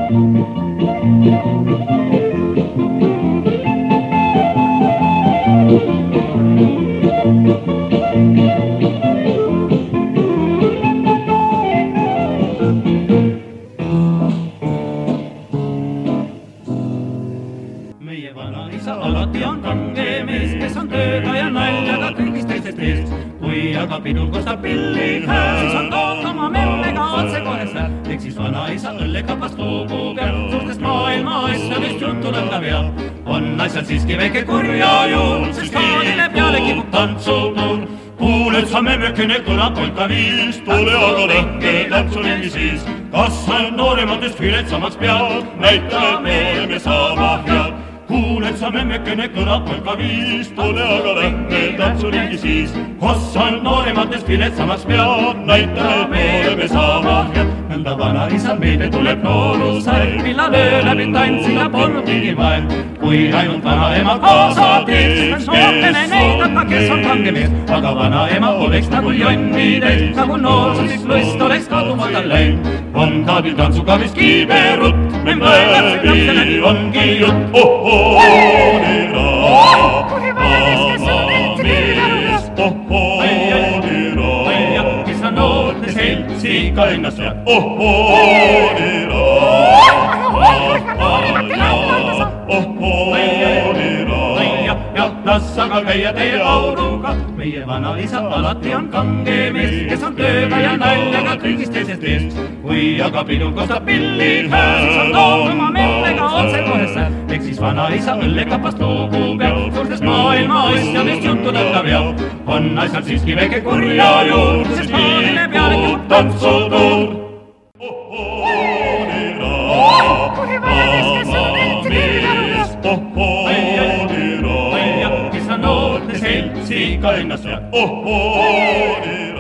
Meie vanaisa alati on kange mees, kes on tööga ja naljaga kõigist teistest eest. Kui aga pidul kostab pilli hääl, siis on toot oma memlega otsekohe sääl. Eks siis vanaisa õllekapast lugu peab, suurtest maailma asjadest juttu lõpna peab. On asjad siiski väike kurja juur, sest kaadile peale kipub tantsutuur. Kuuled sa memmekene kõlab polka viis, tule aga lõhke tantsuringi siis. Kas on noorematest viletsamaks pead, näita, et me oleme sama head. Kuuled sa memmekene kõlab polka viis, tule aga lõhke tantsuringi siis. Kas on noorematest viletsamaks pead, näita, et me oleme sama head. Nõnda vanaisa meelde tuleb noorusaeg, millal öö läbi tantsida polnud mingi vaev. Kui ainult vanaema kaasa teeb, siis on noortene näidata, kes on kange mees. Aga vanaema oleks nagu jonnides, nagu noorsuslik lust oleks kaduma tal läinud. On kaadil tantsuga vist kiiberutt, me mõeleb sõidab läbi ongi jutt. Nira, kes on noorte seltsi ka ennast veab. Nira, las aga käia teie auruga. Meie vanaisa alati on kange mees, kes on tööga ja naljaga kõigist teisest eest. Kui aga pidul kostab pilli hääl, siis on toot oma memlega otsekohe sääl. Eks siis vanaisa õllekapast lugu peab, suurtest maailma asjadest juttu lõpna peab. On asjad siiski väike kurja juur, sest kaadile peale kipub tantsutuur. Ka ennast veab.